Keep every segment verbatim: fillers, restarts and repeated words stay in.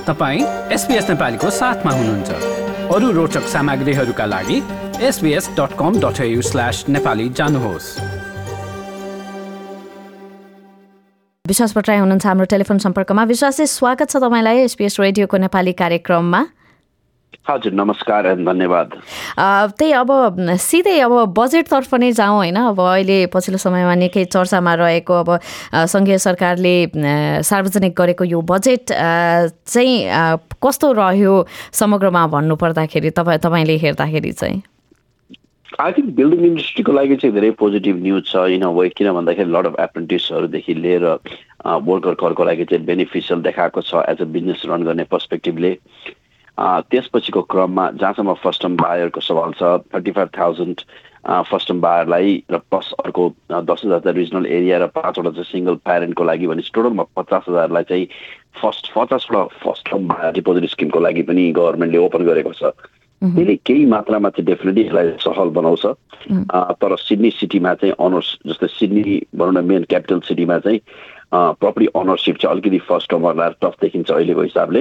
तपाईँ एसबीएस नेपालीको साथमा हुनुहुन्छ। अरू रोचक सामग्रीहरूका लागि S B S dot com dot A U slash Nepali जानुहोस्। विश्वास भट्टराई हुनुहुन्छ हाम्रो टेलिफोन सम्पर्कमा। विश्वासजी, स्वागत छ तपाईँलाई एसबीएस रेडियोको नेपाली कार्यक्रममा। हजुर, नमस्कार एन्ड धन्यवाद। त्यही अब सिधै अब बजेटतर्फ नै जाउँ होइन। अब अहिले पछिल्लो समयमा निकै चर्चामा रहेको अब सङ्घीय सरकारले सार्वजनिक गरेको यो बजेट चाहिँ कस्तो रह्यो समग्रमा भन्नुपर्दाखेरि तपाईँ तपाईँले हेर्दाखेरि चाहिँ? आई थिङ्क बिल्डिङ इन्डस्ट्रीको लागि चाहिँ धेरै पोजिटिभ न्युज छ इन अ वे, किन भन्दाखेरि लट अफ एप्रेन्टिसहरूदेखि लिएर वर्करहरूको लागि चाहिँ बेनिफिसियल देखाएको छ एज अ बिजनेस रन गर्ने पर्सपेक्टिभले। त्यसपछिको क्रममा जहाँसम्म फर्स्ट टाइम बायरको सवाल छ, thirty five thousand first time बायरलाई र प्लस अर्को दस हजार रिजनल एरिया र पाँचवटा चाहिँ सिङ्गल प्यारेन्टको लागि भनेपछि टोटलमा पचास हजारलाई चाहिँ फर्स्ट पचासवटा फर्स्ट टाइम बायर डिपोजिट स्किमको लागि पनि गभर्मेन्टले ओपन गरेको छ। त्यसले केही मात्रामा चाहिँ डेफिनेटली यसलाई सहल बनाउँछ। तर सिडनी सिटीमा चाहिँ अनर्स, जस्तै सिडनी भनौँ न मेन क्यापिटल सिटीमा चाहिँ प्रपर्टी अनरसिप चाहिँ अलिकति फर्स्ट टाइमहरूलाई टफ देखिन्छ अहिलेको हिसाबले।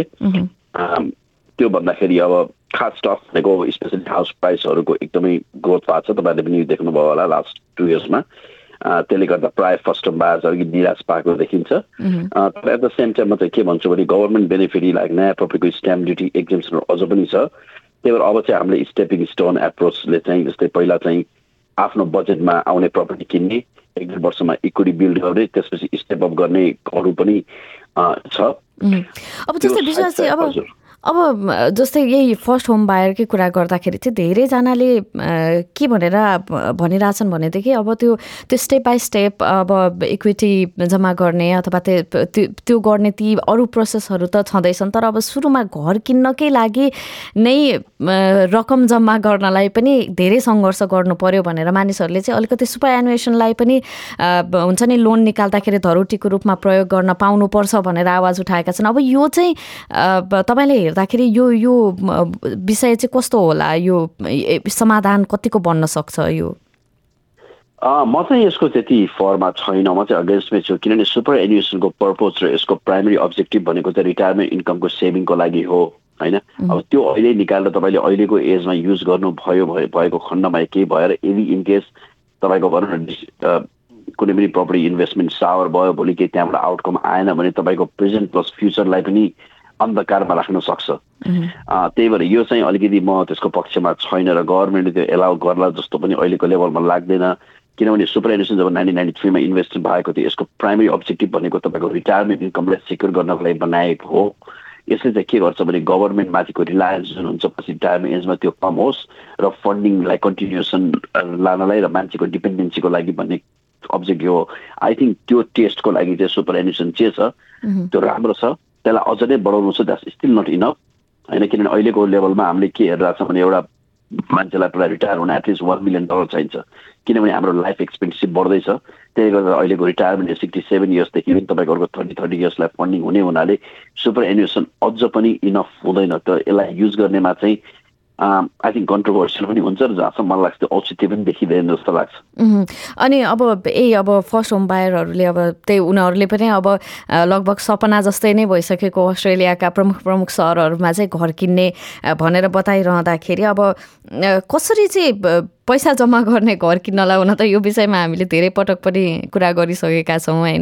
त्यो भन्दाखेरि अब खास स्टक भनेको स्पेसली हाउस प्राइसहरूको एकदमै ग्रोथ भएको छ, तपाईँहरूले पनि देख्नुभयो होला लास्ट टु इयर्समा। त्यसले गर्दा प्रायः फर्स्ट टाइम बायर्स अलिकति निराश पाएको देखिन्छ। तर एट द सेम टाइममा चाहिँ के भन्छु भने गभर्मेन्ट बेनिफिट लाइक नयाँ प्रपर्टीको स्ट्याम्प ड्युटी एक्जेम्सनहरू अझ पनि छ। त्यही भएर अब चाहिँ हामीले स्टेपिङ स्टोन एप्रोचले चाहिँ जस्तै पहिला चाहिँ आफ्नो बजेटमा आउने प्रपर्टी किन्ने, एक डेढ वर्षमा इक्विटी बिल्ड गर्ने, त्यसपछि स्टेप अप गर्ने अरू पनि छ। अब जस्तै विश्वास चाहिँ अब अब जस्तै यही फर्स्ट होम बायरकै कुरा गर्दाखेरि चाहिँ धेरैजनाले के भनेर भनिरहेछन् भनेदेखि अब त्यो त्यो स्टेप बाई स्टेप अब इक्विटी जम्मा गर्ने अथवा त्यो त्यो गर्ने ती अरू प्रोसेसहरू त छँदैछन्, तर अब सुरुमा घर किन्नकै लागि नै रकम जम्मा गर्नलाई पनि धेरै सङ्घर्ष गर्नु पर्यो भनेर मानिसहरूले चाहिँ अलिकति सुपरएन्युएसनलाई पनि हुन्छ नि लोन निकाल्दाखेरि धरोटीको रूपमा प्रयोग गर्न पाउनुपर्छ भनेर आवाज उठाएका छन्। अब यो चाहिँ तपाईँले हेर्दाखेरि यो यो विषय चाहिँ कस्तो होला, यो समाधान कतिको बन्न सक्छ? यो म चाहिँ यसको त्यति फरमा छैन, म चाहिँ अगेन्स्टमै छु। किनभने सुपर एन्युएसनको पर्पज र यसको प्राइमेरी अब्जेक्टिभ भनेको चाहिँ रिटायरमेन्ट इन्कमको सेभिङको लागि हो होइन। अब त्यो अहिले निकालेर तपाईँले अहिलेको एजमा युज गर्नुभयो भएको खण्डमा केही भएर यदि इनकेस तपाईँको भनौँ न कुनै पनि प्रपर्टी इन्भेस्टमेन्ट सावर भयो, भोलि केही त्यहाँबाट आउटकम आएन भने तपाईँको प्रेजेन्ट प्लस फ्युचरलाई पनि अन्धकारमा राख्न सक्छ। त्यही भएर यो चाहिँ अलिकति म त्यसको पक्षमा छैन र गभर्मेन्टले त्यो एलाउ गर्ला जस्तो पनि अहिलेको लेभलमा लाग्दैन। किनभने सुपर एन्युएसन जब नाइन्टिन नाइन्टी थ्रीमा इन्भेस्ट भएको थियो, यसको प्राइमेरी अब्जेक्टिभ भनेको तपाईँको रिटायरमेन्ट इन्कमलाई सिक्योर गर्नको लागि बनाएको हो। यसले चाहिँ के गर्छ भने गभर्मेन्टमाथिको रिलायन्स जुन हुन्छ पछि रिटायरमेन्ट एजमा त्यो कम होस् र फन्डिङलाई कन्टिन्युएसन लानलाई र मान्छेको डिपेन्डेन्सीको लागि भन्ने अब्जेक्टिभ हो। आई थिङ्क त्यो टेस्टको लागि चाहिँ सुपर एन्युएसन जे छ त्यो राम्रो छ, त्यसलाई अझ नै बढाउनु छ। द्याट्स स्टिल नट इनफ होइन। किनभने अहिलेको लेभलमा हामीले के हेरिरहेको छ भने एउटा मान्छेलाई पहिला रिटायर हुन एटलिस्ट वान मिलियन डलर चाहिन्छ, किनभने हाम्रो लाइफ एक्सपेक्टेन्सी बढ्दैछ। त्यसले गर्दा अहिलेको रिटायरमेन्ट सिक्सटी सेभेन इयर्सदेखि पनि तपाईँको अर्को थर्टी थर्टी इयर्सलाई फन्डिङ हुने हुनाले सुपर एन्युएसन अझ पनि इनफ हुँदैन। त यसलाई युज गर्नेमा चाहिँ आई थिङ्क कन्ट्रोभर्सियल पनि हुन्छ र जहाँसम्म मलाई लाग्छ त्यो औचित्य पनि देखिँदैन जस्तो लाग्छ। अनि अब यही अब फर्स्ट होम बायरहरूले अब त्यही उनीहरूले पनि अब लगभग सपना जस्तै नै भइसकेको अस्ट्रेलियाका प्रमुख प्रमुख सहरहरूमा चाहिँ घर किन्ने भनेर बताइरहँदाखेरि अब कसरी चाहिँ पैसा जम्मा गर्ने घर किन्नलाई? हुन त यो विषयमा हामीले धेरै पटक पनि कुरा गरिसकेका छौँ होइन।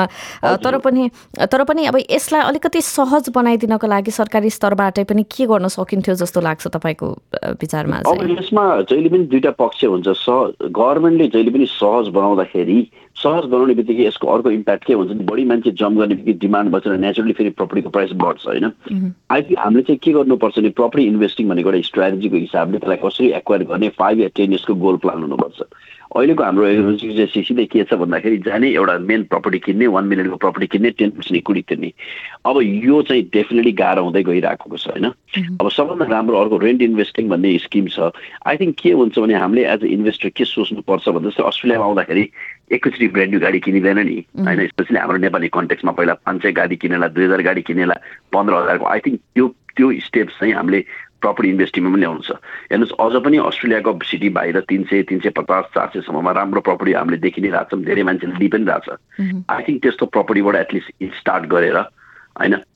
तर पनि तर पनि अब यसलाई अलिकति सहज बनाइदिनको लागि सरकारी स्तरबाटै पनि के गर्न सकिन्थ्यो जस्तो लाग्छ तपाईँको विचारमा? अब यसमा जहिले पनि दुईटा पक्ष हुन्छ। स गभर्मेन्टले जहिले पनि सहज बनाउँदाखेरि सहज बनाउने बित्तिकै यसको अर्को इम्प्याक्ट के हुन्छ भने बढी मान्छे जम्प गर्ने बित्तिकै डिमान्ड बचेर नेचुरली फेरि प्रपर्टीको प्राइस बढ्छ होइन। आई थिङ्क हामीले चाहिँ के गर्नुपर्छ भने प्रपर्टी इन्भेस्टिङ भनेको एउटा स्ट्राटेजीको हिसाबले त्यसलाई कसरी एक्वायर गर्ने फाइभ या टेन इयर्सको गोल प्लान हुनुपर्छ। अहिलेको हाम्रो एजेन्सी सिधै के छ भन्दाखेरि जाने एउटा मेन प्रपर्टी किन्ने, वान मिलियनको प्रपर्टी किन्ने, टेन पर्सेन्ट इक्विटी तिर्ने। अब यो चाहिँ डेफिनेटली गाह्रो हुँदै गइरहेको छ होइन। अब सबभन्दा राम्रो अर्को रेन्ट इन्भेस्टिङ भन्ने स्किम छ। आई थिङ्क के हुन्छ भने हामीले एज अ इन्भेस्टर के सोच्नुपर्छ भन्दा जस्तै अस्ट्रेलियामा आउँदाखेरि एकैचोटि ब्रान्ड न्यू गाडी किनिँदैन नि होइन। स्पेसली हाम्रो नेपाली कन्टेक्समा पहिला पाँच सय गाडी किनेला, दुई हजार गाडी किनेला, पन्ध्र हजारको। आई थिङ्क त्यो त्यो स्टेप्स चाहिँ हामीले प्रपर्टी इन्भेस्टिङमा पनि ल्याउँछ। हेर्नुहोस् अझ पनि अस्ट्रेलियाको सिटी बाहिर तिन सय तिन सय पचास चार सयसम्ममा राम्रो प्रपर्टी हामीले देखि नै रहेछौँ, धेरै मान्छेले लिइ पनि रहेछ। आई थिङ्क त्यस्तो प्रपर्टीबाट एटलिस्ट स्टार्ट गरेर होइन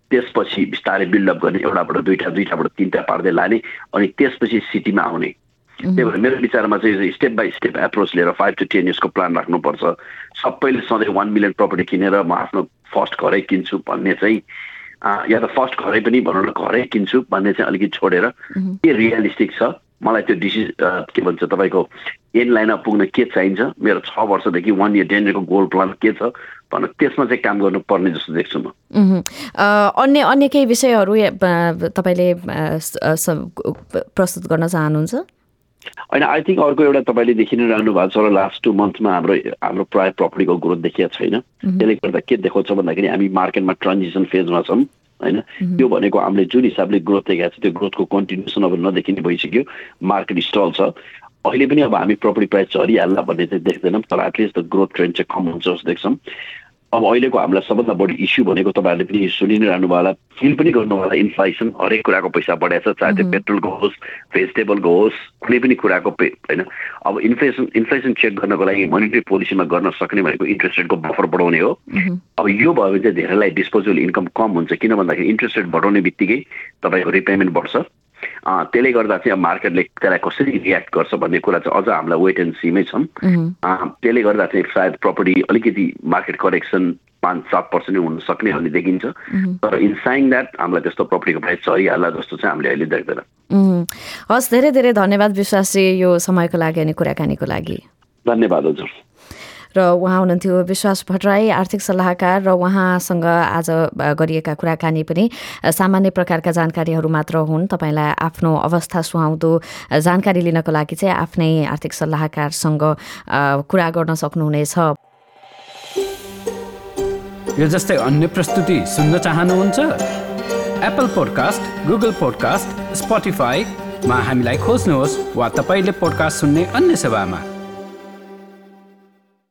त्यसपछि बिस्तारै बिल्डअप गर्ने एउटाबाट दुईटा दुईटाबाट तिनटा पार्दै लाने अनि त्यसपछि सिटीमा आउने त्यही भएर मेरो विचारमा चाहिँ स्टेप बाई स्टेप एप्रोच लिएर फाइभ टु टेन इयर्सको प्लान राख्नुपर्छ सबैले सधैँ वान मिलियन प्रपर्टी किनेर म आफ्नो फर्स्ट घरै किन्छु भन्ने चाहिँ या त फर्स्ट घरै पनि भनौँ न घरै किन्छु भन्ने चाहिँ अलिकति छोडेर के रियलिस्टिक छ मलाई त्यो डिसिज के भन्छ तपाईँको एन्ड लाइनमा पुग्न के चाहिन्छ मेरो छ वर्षदेखि वान इयर टेन इयरको गोल प्लान के छ भनेर त्यसमा चाहिँ काम गर्नुपर्ने जस्तो देख्छु म अन्य अन्य केही विषयहरू तपाईँले प्रस्तुत गर्न चाहनुहुन्छ होइन आई थिङ्क अर्को एउटा तपाईँले देखि नै रहनु भएको छ र लास्ट टू मन्थमा हाम्रो हाम्रो प्रायः प्रपर्टीको ग्रोथ देखिएको छैन त्यसले गर्दा के देखाउँछ भन्दाखेरि हामी मार्केटमा ट्रान्जिसन फेजमा छौँ होइन त्यो भनेको हामीले जुन हिसाबले ग्रोथ देखाएको छ त्यो ग्रोथको कन्टिन्युसन अब नदेखिने भइसक्यो मार्केट स्टल छ अहिले पनि अब हामी प्रपर्टी प्राइस झरिहाल्ला भन्ने चाहिँ देख्दैनौँ तर एटलिस्ट द ग्रोथ ट्रेन्ड चाहिँ कम हुन्छ जस्तो देख्छौँ अब अहिलेको हामीलाई सबभन्दा बढी इस्यु भनेको तपाईँहरूले पनि सुनि नै रहनु होला फिल पनि गर्नु होला इन्फ्लेसन हरेक कुराको पैसा बढाएको छ चाहे त्यो पेट्रोलको होस् भेजिटेबलको होस् कुनै पनि कुराको पे होइन अब इन्फ्लेसन इन्फ्लेसन चेक गर्नको लागि मोनिटरी पोलिसीमा गर्न सक्ने भनेको इन्ट्रेस्ट रेटको बफर बढाउने हो अब यो भयो भने चाहिँ धेरैलाई डिस्पोजेबल इन्कम कम हुन्छ किन भन्दाखेरि इन्ट्रेस्ट रेट बढाउने बित्तिकै तपाईँको रिपेमेन्ट बढ्छ त्यसले गर्दा चाहिँ अब मार्केटले त्यसलाई कसरी रियाक्ट गर्छ भन्ने कुरा चाहिँ अझ हामीलाई वेट एन्ड सीमै छन् त्यसले गर्दा चाहिँ सायद प्रपर्टी अलिकति मार्केट करेक्सन पाँच सात पर्सेन्ट हुन सक्ने भन्ने देखिन्छ तर इन साइङ द्याट हामीलाई त्यस्तो प्रपर्टीको प्राइस झरिहाल्ला जस्तो चाहिँ हामीले अहिले देख्दैन हस् धेरै धेरै धन्यवाद विश्वासजी यो समयको लागि अनि कुराकानीको लागि धन्यवाद हजुर र उहाँ हुनुहुन्थ्यो विश्वास भट्टराई आर्थिक सल्लाहकार र उहाँसँग आज गरिएका कुराकानी पनि सामान्य प्रकारका जानकारीहरू मात्र हुन् तपाईँलाई आफ्नो अवस्था सुहाउँदो जानकारी लिनको लागि चाहिँ आफ्नै आर्थिक सल्लाहकारसँग कुरा गर्न सक्नुहुनेछ यो जस्तै अन्य प्रस्तुति सुन्न चाहनुहुन्छ एप्पल पोडकास्ट गुगल पोडकास्ट स्पोटिफाईमा हामीलाई खोज्नुहोस् वा तपाईँले पोडकास्ट सुन्ने अन्य सेवामा